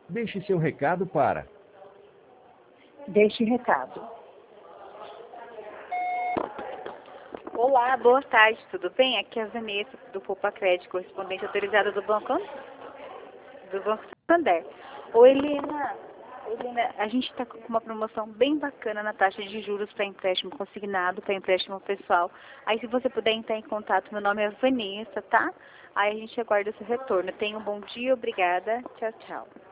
Deixe seu recado para... Deixe recado. Olá, boa tarde, tudo bem? Aqui é a Vanessa, do Poupa Crédito, correspondente autorizada do Banco Santander. Oi, Helena. Helena, a gente está com uma promoção bem bacana na taxa de juros para empréstimo consignado, para empréstimo pessoal. Aí, se você puder entrar em contato, meu nome é Vanessa, tá? Aí a gente aguarda o seu retorno. Tenha um bom dia, obrigada. Tchau, tchau.